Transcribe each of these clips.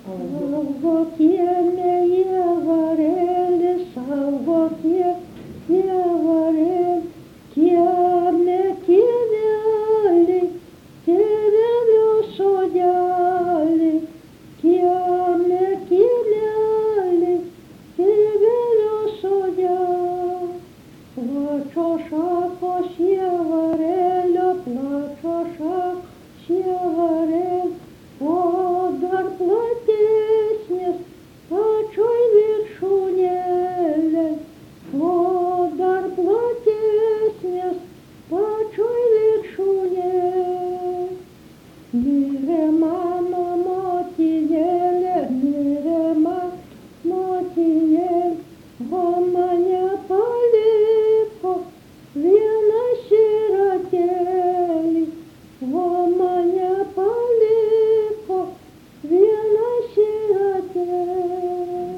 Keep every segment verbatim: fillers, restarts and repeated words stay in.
Saugok kieme ievarėlį, saugok ievarėlį, kieme kiemelį, tėvelio sodelį, kieme kiemelį, tėvelio sodelį. Plačios šakos ievarėlio, plačios šakos ievarėlio, o dar platesnės pačioj viršūnėlė, o dar platesnės pačioj viršūnėlė. Mirė mano motinėlė, mirė mano motinėlė, o mane paliko vieną siratelį, o mane paliko vieną siratelį.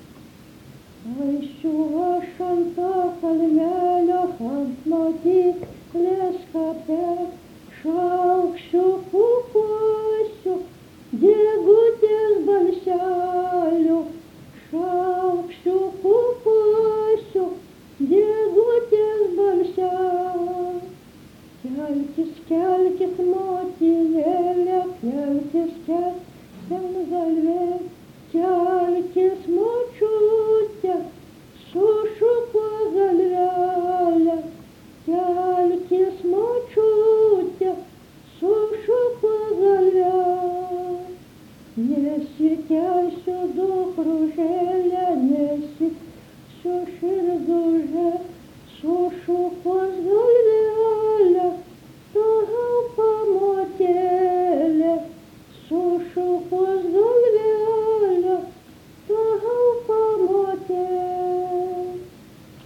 Eisiu aš ant to kalnelio, ant motyklės kapelio, šauksiu, pūkuosiu, gegutės balseliu, šauksiu, pūkuosiu, gegutės balseliu. Kelkis, kelkis, motinėlė, kelkis, kelkis, galvė, kelkis, močiutė, sušuko galvelė, kelkis, močiutė, sušuko galvelė. Nesikelsiu dukružėlė, nesikelsiu širdužė, sušukos galvelė, tau pamotė.